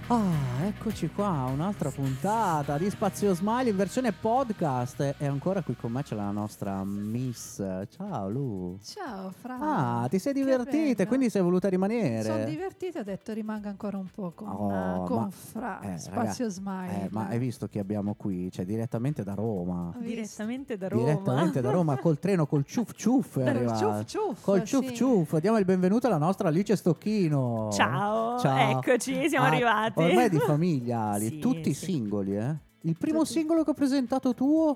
Ah, eccoci qua, un'altra puntata di Spazio Smile in versione podcast. E ancora qui con me c'è la nostra Miss. Ciao Lu. Ciao Fra. Ah, ti sei Che divertita, bello. quindi sei voluta rimanere. Sono divertita, ho detto rimanga ancora un po' con Fra. Spazio Smile. Ma hai visto chi abbiamo qui? Cioè direttamente da Roma. Direttamente da Roma. Direttamente da Roma col treno, col ciuf ciuf è arrivato. Col ciuf ciuf. Diamo il benvenuto alla nostra Alice Stocchino. Ciao. Eccoci, siamo arrivati. Ormai di famiglia, Sì, tutti sì. singoli, Il primo singolo che ho presentato tuo?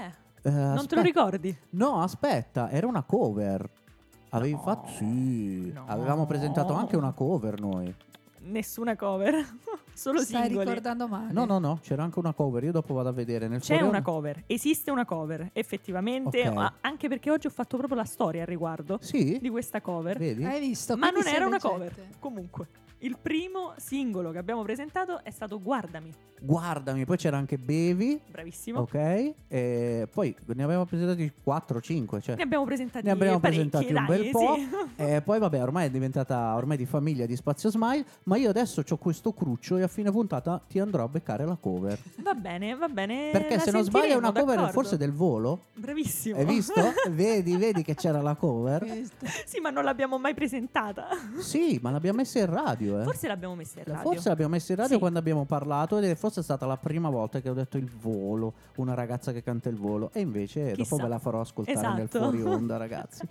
Non te lo ricordi? No, aspetta, era una cover. Avevi No, fatto? Sì, no. avevamo presentato anche una cover noi. Nessuna cover, solo Stai singoli. ricordando male. No, c'era anche una cover. Io dopo vado a vedere nel C'è forione. una cover, esiste una cover, effettivamente, Ok. anche perché oggi ho fatto proprio la storia al riguardo Sì? di questa cover. Vedi? Hai visto? Ma Quindi non era una sei cover. leggente. Comunque, il primo singolo che abbiamo presentato è stato Guardami. Guardami, poi c'era anche Bevi. Bravissimo. Ok, e poi ne avevamo presentati 4-5. Cioè. Ne abbiamo presentati Ne abbiamo parecchi, presentati un bel dai, po'. sì. E poi vabbè, ormai è diventata ormai di famiglia di Spazio Smile. Ma io adesso ho questo cruccio e a fine puntata ti andrò a beccare la cover. Va bene. Perché la se non sbaglio è una sentiremo, cover d'accordo? forse del Volo. Bravissimo. Hai visto? vedi che c'era la cover. Visto? Sì, ma non l'abbiamo mai presentata. Sì, ma l'abbiamo messa in radio, Forse l'abbiamo messa in radio. Forse l'abbiamo messa in radio Sì. quando abbiamo parlato ed è forse stata la prima volta che ho detto il Volo, una ragazza che canta il Volo, e invece Chissà. dopo ve la farò ascoltare nel Esatto. fuori onda, ragazzi.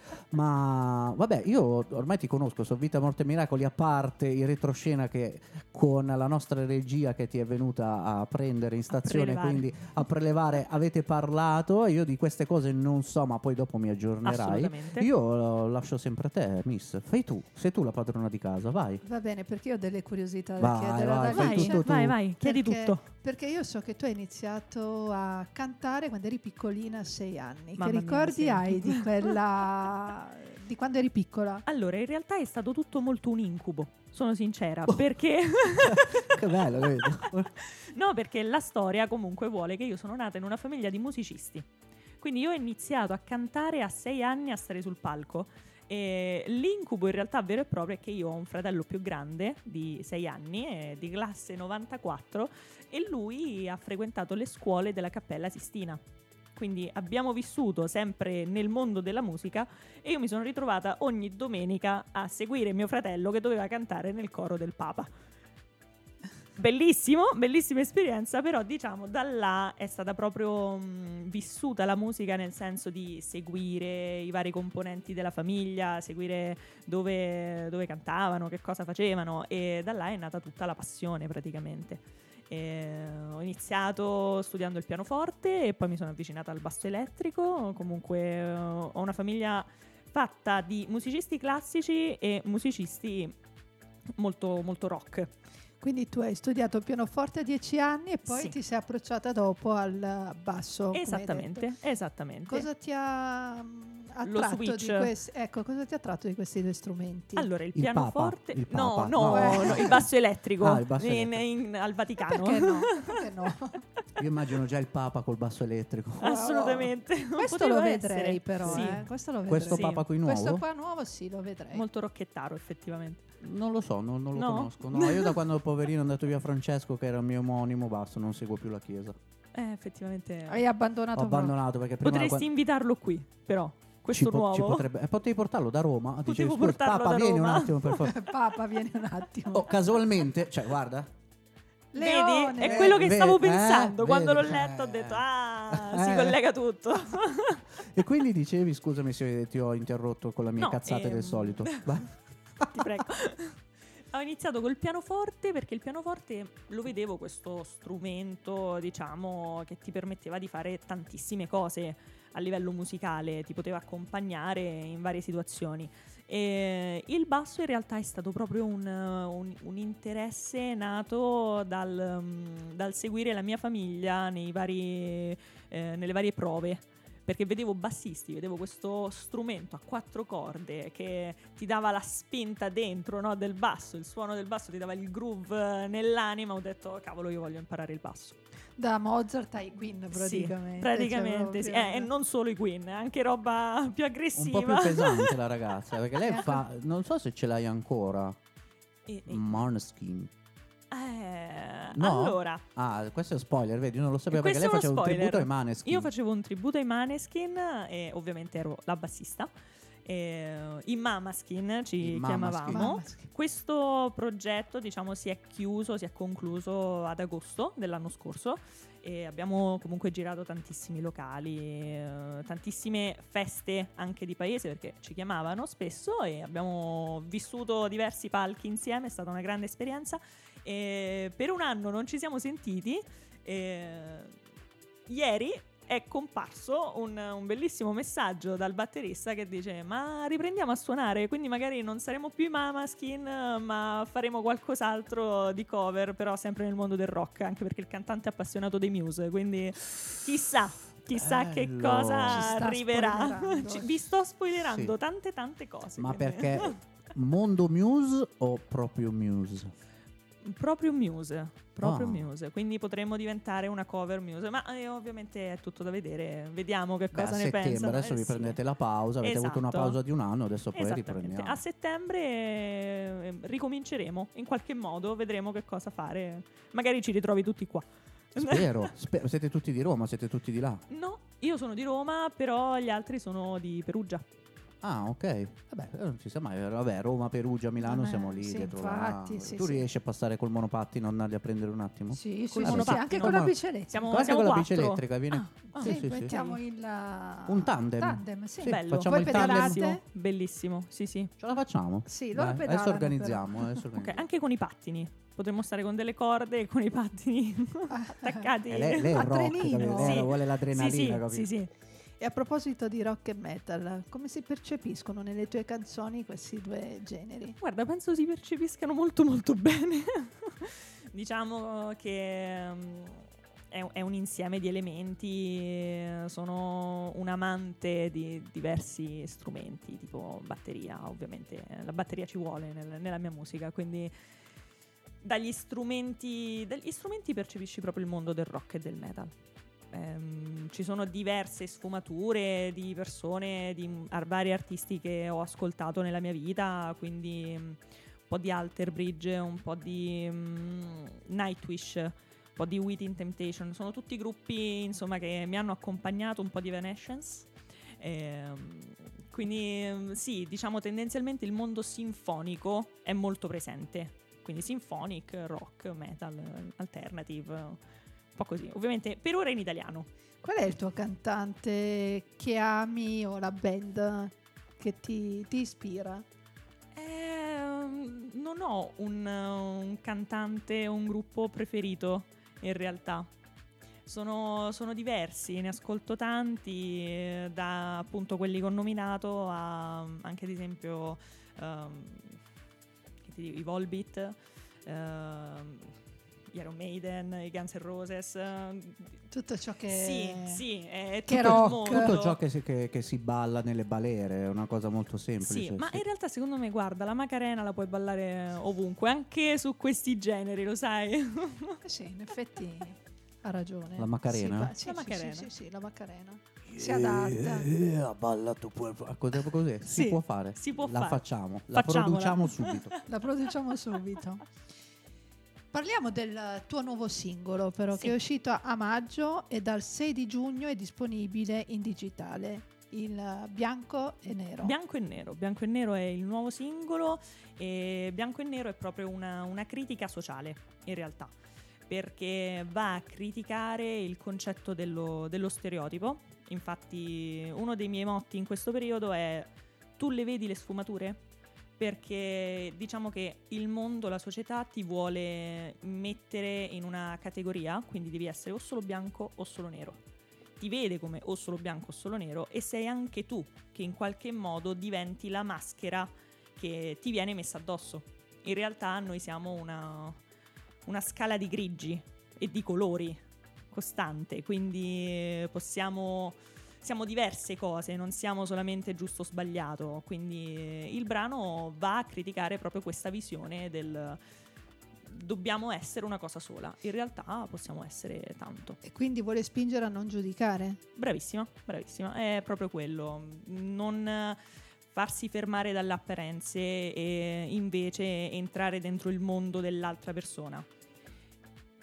Ma vabbè, io ormai ti conosco, so Vita, Morte e Miracoli, a parte il retroscena che con la nostra regia che ti è venuta a prendere in stazione, prelevare. quindi a prelevare, avete parlato. Io di queste cose non so, ma poi dopo mi aggiornerai. Assolutamente. Io lascio sempre a te, Miss. Fai tu, sei tu la padrona di casa, vai. Va bene, perché io ho delle curiosità da Vai, chiedere vai, ad fai Alice. tutto tu. Vai, chiedi Perché- tutto. Perché io so che tu hai iniziato a cantare quando eri piccolina, a 6 anni. Mamma che mia, ricordi sì. hai di quella di quando eri piccola? Allora, in realtà è stato tutto molto un incubo, sono sincera, perché Che bello, vedi? no, perché la storia comunque vuole che io sono nata in una famiglia di musicisti. Quindi io ho iniziato a cantare a 6 anni, a stare sul palco. E l'incubo in realtà vero e proprio è che io ho un fratello più grande di 6 anni, di classe 94, e lui ha frequentato le scuole della Cappella Sistina. Quindi abbiamo vissuto sempre nel mondo della musica e io mi sono ritrovata ogni domenica a seguire mio fratello che doveva cantare nel coro del Papa. Bellissima esperienza, però diciamo da là è stata proprio vissuta la musica, nel senso di seguire i vari componenti della famiglia, seguire dove cantavano, che cosa facevano, e da là è nata tutta la passione praticamente. Ho iniziato studiando il pianoforte e poi mi sono avvicinata al basso elettrico. Comunque ho una famiglia fatta di musicisti classici e musicisti molto, molto rock. Quindi tu hai studiato pianoforte a 10 anni e poi Sì. ti sei approcciata dopo al basso. come hai detto. Esattamente. Cosa ti ha Lo attratto switch. di questi? Ecco, cosa ti ha attratto di questi due strumenti? Allora, il Il pianoforte, Papa, il no, Papa, no, no. il basso elettrico, Ah, il basso al Vaticano. Perché no? Perché no? Io immagino già il Papa col basso elettrico. Assolutamente. Questo Poteva lo essere. vedrei però, Sì, Questo lo vedrei. Questo Sì. Papa qui nuovo? Questo qua nuovo sì, lo vedrei. molto rocchettaro effettivamente. Non lo so, non lo No? conosco. No, io da quando poverino è andato via Francesco, che era il mio omonimo, basta, non seguo più la chiesa. Effettivamente. Hai abbandonato Ho abbandonato perché prima Potresti invitarlo qui, però, questo nuovo. ci potrebbe. Potevi portarlo da Roma. Potevo Dicevi, scusa, portarlo Papa, da vieni Roma." un attimo per favore. Papa, vieni un attimo. Oh, casualmente, cioè, guarda. Vedi? È quello che Vedi, stavo pensando. Quando vedi. l'ho letto ho detto, si collega tutto. E quindi dicevi, scusami se ti ho interrotto con la mia No, cazzata del solito. Vai. Ti prego. Ho iniziato col pianoforte perché il pianoforte lo vedevo questo strumento, diciamo, che ti permetteva di fare tantissime cose a livello musicale, ti poteva accompagnare in varie situazioni. E il basso in realtà è stato proprio un interesse nato dal seguire la mia famiglia nelle varie prove. Perché vedevo bassisti, vedevo questo strumento a 4 corde che ti dava la spinta dentro, no, del basso, il suono del basso ti dava il groove nell'anima. Ho detto, cavolo, io voglio imparare il basso. Da Mozart ai Queen praticamente. Sì, praticamente sì. E non solo i Queen, anche roba più Un aggressiva. po' più pesante la ragazza, perché lei fa, non so se ce l'hai ancora, Måneskin. No? Allora, questo è spoiler, vedi, non lo sapevo perché questo lei è uno faceva un spoiler. tributo ai Maneskin. Io facevo un tributo ai Maneskin e ovviamente ero la bassista. I Mamaskin ci chiamavamo. Questo progetto, diciamo, si è concluso ad agosto dell'anno scorso e abbiamo comunque girato tantissimi locali, tantissime feste anche di paese perché ci chiamavano spesso e abbiamo vissuto diversi palchi insieme, è stata una grande esperienza. Per un anno non ci siamo sentiti. Ieri è comparso un bellissimo messaggio dal batterista che dice: ma riprendiamo a suonare, quindi magari non saremo più i Mamaskin, ma faremo qualcos'altro di cover, però sempre nel mondo del rock, anche perché il cantante è appassionato dei Muse, quindi chissà che cosa arriverà. Vi sto spoilerando tante cose. Ma perché mondo Muse o proprio Muse? Proprio Muse. Quindi potremmo diventare una cover Muse, ma ovviamente è tutto da vedere. Vediamo che cosa ne pensano. Adesso vi prendete la pausa, avete avuto una pausa di un anno, adesso poi riprendiamo. A settembre ricominceremo in qualche modo, vedremo che cosa fare. Magari ci ritrovi tutti qua. Spero. Siete tutti di Roma, siete tutti di là? No, io sono di Roma, però gli altri sono di Perugia. Ah, ok. Vabbè, non si sa mai. Vabbè, Roma, Perugia, Milano, siamo lì dietro. Infatti, tu riesci a passare col monopattino, andarli a prendere un attimo? Sì, anche con la bici elettrica. Siamo anche con la bici 4. elettrica, viene. Mettiamo un tandem. Sì. Bello. Facciamo il tandem. Bellissimo. Sì. Ce la facciamo? Sì, loro pedalano. Adesso organizziamo. Ok, anche con i pattini. Potremmo stare con delle corde e con i pattini attaccati. Lei è rock, lei vuole l'adrenalina. Sì. E a proposito di rock e metal, come si percepiscono nelle tue canzoni questi due generi? Guarda, penso si percepiscano molto molto bene. Diciamo che è un insieme di elementi. Sono un amante di diversi strumenti, tipo batteria, ovviamente. La batteria ci vuole nella mia musica, quindi dagli strumenti percepisci proprio il mondo del rock e del metal. Ci sono diverse sfumature di persone, di vari artisti che ho ascoltato nella mia vita, quindi un po' di Alter Bridge, un po' di Nightwish, un po' di Within Temptation. Sono tutti gruppi, insomma, che mi hanno accompagnato, un po' di Evanescence. Quindi sì, diciamo tendenzialmente il mondo sinfonico è molto presente, quindi symphonic, rock, metal, alternative, un po' così, ovviamente per ora in italiano. Qual è il tuo cantante che ami o la band che ti ispira? Non ho un cantante o un gruppo preferito in realtà. Sono diversi, ne ascolto tanti, da appunto quelli che ho nominato a anche ad esempio i Volbeat, gli Iron Maiden, i Guns N' Roses, tutto ciò che sì, è che tutto rock. il mondo. Tutto ciò che si balla nelle balere è una cosa molto semplice. Sì, ma in realtà secondo me, guarda, la Macarena la puoi ballare ovunque, anche su questi generi, lo sai? Sì, in effetti ha ragione. La Macarena? Sì, la Macarena. Sì, la Macarena. Si adatta. Balla tu puoi così. Sì, si può fare. La facciamo. La produciamo subito. La produciamo subito. Parliamo del tuo nuovo singolo, però, sì, che è uscito a maggio e dal 6 di giugno è disponibile in digitale, il Bianco e Nero. Bianco e Nero è il nuovo singolo e Bianco e Nero è proprio una critica sociale, in realtà, perché va a criticare il concetto dello stereotipo. Infatti uno dei miei motti in questo periodo è: tu le vedi le sfumature? Perché diciamo che il mondo, la società ti vuole mettere in una categoria, quindi devi essere o solo bianco o solo nero. Ti vede come o solo bianco o solo nero e sei anche tu che in qualche modo diventi la maschera che ti viene messa addosso. In realtà noi siamo una scala di grigi e di colori costante, quindi siamo diverse cose, non siamo solamente giusto o sbagliato, quindi il brano va a criticare proprio questa visione del dobbiamo essere una cosa sola, in realtà possiamo essere tanto. E quindi vuole spingere a non giudicare? Bravissima, è proprio quello, non farsi fermare dalle apparenze e invece entrare dentro il mondo dell'altra persona.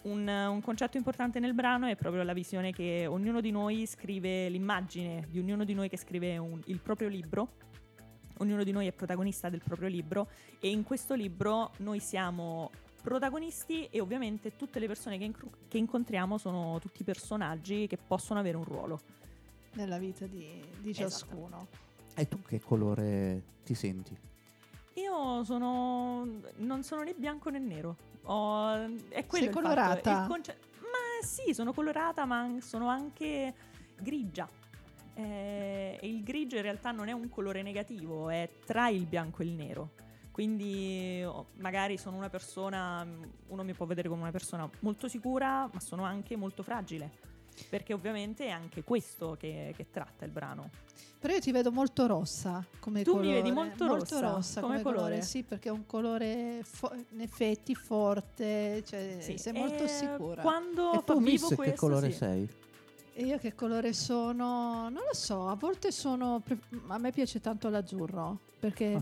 un concetto importante nel brano è proprio la visione che ognuno di noi scrive, l'immagine di ognuno di noi che scrive il proprio libro. Ognuno di noi è protagonista del proprio libro e in questo libro noi siamo protagonisti e ovviamente tutte le persone che incontriamo sono tutti personaggi che possono avere un ruolo nella vita di ciascuno. E tu che colore ti senti? Io non sono né bianco né nero. È quello Sei il colorata? fatto. Ma sì, sono colorata, ma sono anche grigia. E il grigio in realtà non è un colore negativo, è tra il bianco e il nero. Quindi magari sono una persona, uno mi può vedere come una persona molto sicura, ma sono anche molto fragile. Perché ovviamente è anche questo che tratta il brano. Però io ti vedo molto rossa come Tu colore. mi vedi molto rossa come colore? Sì, perché è un colore in effetti forte, cioè Sì, sei molto sicura. Quando E tu, vivo Miss, questo, che colore sì. sei? E io che colore sono? Non lo so, a volte a me piace tanto l'azzurro, perché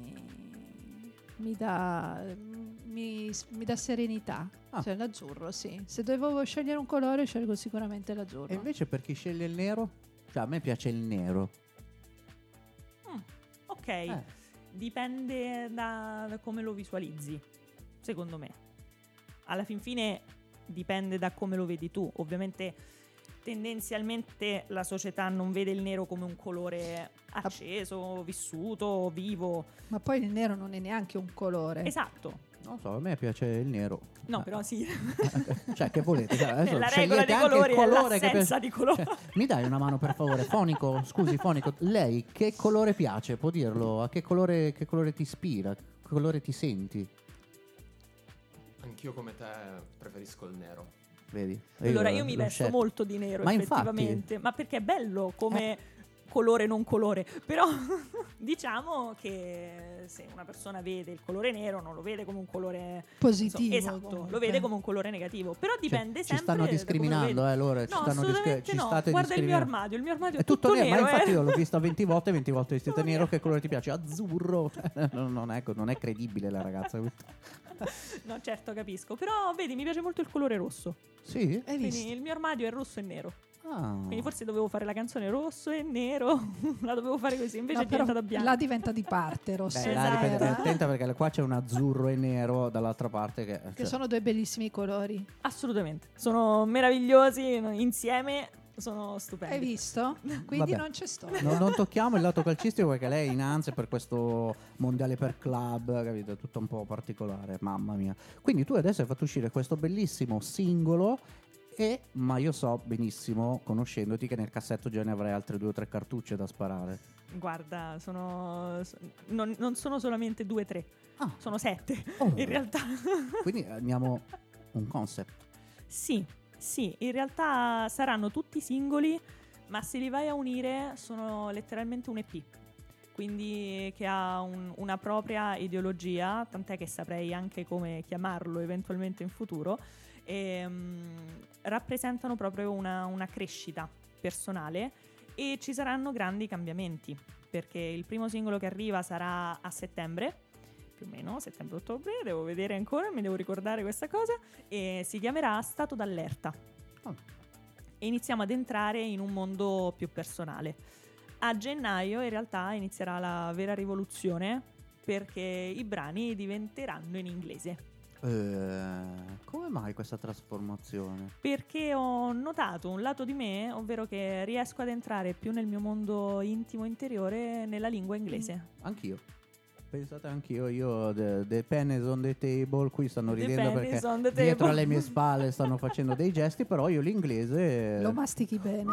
mi dà serenità. Cioè l'azzurro, sì. Se dovevo scegliere un colore scelgo sicuramente l'azzurro. E invece per chi sceglie il nero? Cioè a me piace il nero. Ok, dipende da come lo visualizzi, secondo me. Alla fin fine dipende da come lo vedi tu. Ovviamente tendenzialmente la società non vede il nero come un colore acceso, vissuto, vivo. Ma poi il nero non è neanche un colore. Esatto. Non so, a me piace il nero. No, però sì. Cioè, che volete? Cioè, adesso La regola scegliete dei anche il colori è colore che l'assenza piace. di colore. Cioè, mi dai una mano per favore? Fonico, scusi, Fonico, lei che colore piace? Può dirlo? A che colore ti ispira? Che colore ti senti? Anch'io come te preferisco il nero. Vedi? Allora io mi l'ho vesto scelto. molto di nero, Ma effettivamente. Ma perché è bello come colore non colore. Però diciamo che se una persona vede il colore nero non lo vede come un colore positivo. Esatto, comunque. lo vede come un colore negativo. Però dipende Ci sempre stanno da come discriminando, lo vedi. loro. No, assolutamente ci no. state Guarda il mio discriminando. armadio È tutto nero, ma infatti eh. io l'ho visto 20 volte vestito nero. Che colore ti piace? Azzurro. non è credibile la ragazza. No, certo, capisco. Però vedi, mi piace molto il colore rosso. Sì? Hai visto? Quindi il mio armadio è rosso e nero. Ah. Quindi forse dovevo fare la canzone rosso e nero. La dovevo fare così, invece No, è però diventata bianca. là diventa di parte rosso Beh, e là Esatto. dipende, nero, attenta perché qua c'è un azzurro e nero dall'altra parte che cioè, sono due bellissimi colori. Assolutamente. Sono meravigliosi insieme, sono stupendi. Hai visto? Quindi Vabbè. non c'è storia. non tocchiamo il lato calcistico perché lei è in ansia per questo mondiale per club, capito? È tutto un po' particolare, mamma mia. Quindi tu adesso hai fatto uscire questo bellissimo singolo ma io so benissimo, conoscendoti, che nel cassetto già ne avrai altre 2 o 3 cartucce da sparare. Guarda, non sono solamente 2 o 3, sono 7 Oh. in realtà. Quindi abbiamo un concept. Sì, in realtà saranno tutti singoli, ma se li vai a unire sono letteralmente un EP. Quindi che ha una propria ideologia, tant'è che saprei anche come chiamarlo eventualmente in futuro. E, rappresentano proprio una crescita personale e ci saranno grandi cambiamenti, perché il primo singolo che arriva sarà a settembre, più o meno, settembre-ottobre, devo vedere ancora, mi devo ricordare questa cosa, e si chiamerà Stato d'allerta. E iniziamo ad entrare in un mondo più personale. A gennaio in realtà inizierà la vera rivoluzione, perché i brani diventeranno in inglese. Come mai questa trasformazione? Perché ho notato un lato di me, ovvero che riesco ad entrare più nel mio mondo intimo interiore nella lingua inglese. Anch'io. Pensate anch'io, io the pen is on the table, qui stanno The ridendo pen is perché on the dietro table. alle mie spalle stanno facendo dei gesti, però io l'inglese Lo mastichi bene.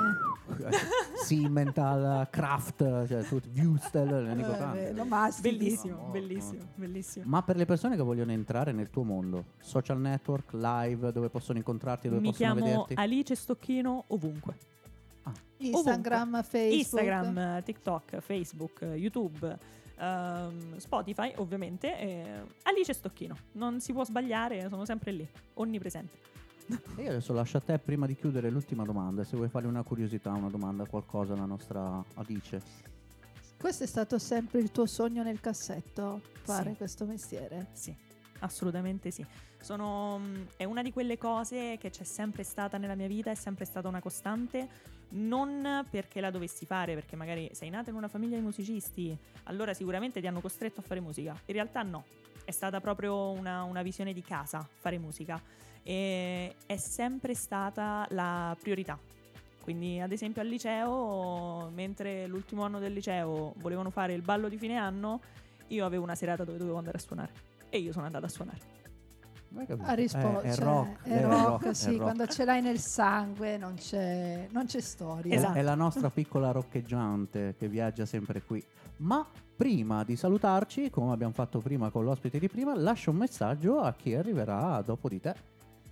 Simmental, Kraft, cioè Wustel, ne dico tante. Lo mastichi. Bellissimo, No. bellissimo. Ma per le persone che vogliono entrare nel tuo mondo, social network, live, dove possono incontrarti, dove Mi possono chiamo vederti? Alice Stocchino ovunque. Instagram, Facebook. Instagram, TikTok, Facebook, YouTube, Spotify ovviamente. Alice Stocchino, non si può sbagliare, sono sempre lì, onnipresente. E io adesso lascio a te, prima di chiudere, l'ultima domanda. Se vuoi fare una curiosità, una domanda, qualcosa alla nostra Alice. Questo è stato sempre il tuo sogno nel cassetto, fare Sì. questo mestiere? Sì, assolutamente sì. È una di quelle cose che c'è sempre stata nella mia vita, è sempre stata una costante, non perché la dovessi fare, perché magari sei nata in una famiglia di musicisti, allora sicuramente ti hanno costretto a fare musica. In realtà no, è stata proprio una visione di casa fare musica, e è sempre stata la priorità. Quindi ad esempio al liceo, mentre l'ultimo anno del liceo volevano fare il ballo di fine anno, io avevo una serata dove dovevo andare a suonare e io sono andata a suonare. Ha risposto, È cioè, rock, è rock, sì, è rock. quando ce l'hai nel sangue non c'è storia. Esatto. È la nostra piccola roccheggiante che viaggia sempre qui. Ma prima di salutarci, come abbiamo fatto prima con l'ospite di prima, lascia un messaggio a chi arriverà dopo di te.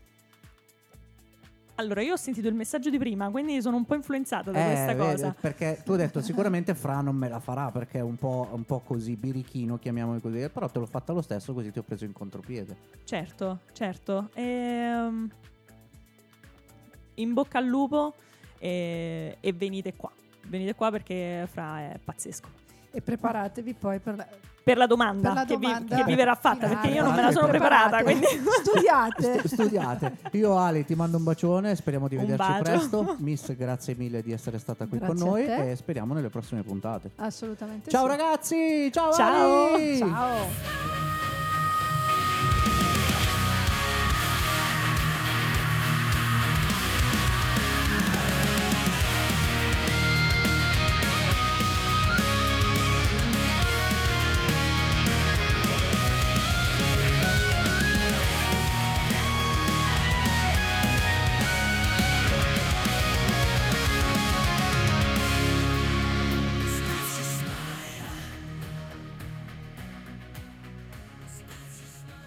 Allora, io ho sentito il messaggio di prima, quindi sono un po' influenzata da questa Vedi, cosa. perché tu hai detto sicuramente Fra non me la farà perché è un po' così birichino, chiamiamolo così, però te l'ho fatta lo stesso, così ti ho preso in contropiede. Certo. In bocca al lupo e venite qua. Venite qua perché Fra è pazzesco. E preparatevi poi per la domanda, che vi verrà fatta, perché io non me la sono preparata. Quindi Studiate. Io Ali ti mando un bacione, speriamo di Un vederci bacio. presto. Miss, grazie mille di essere stata qui Grazie con noi a te. e speriamo nelle prossime puntate. Assolutamente Ciao sì. ragazzi, ciao Ciao. Ali! Ciao.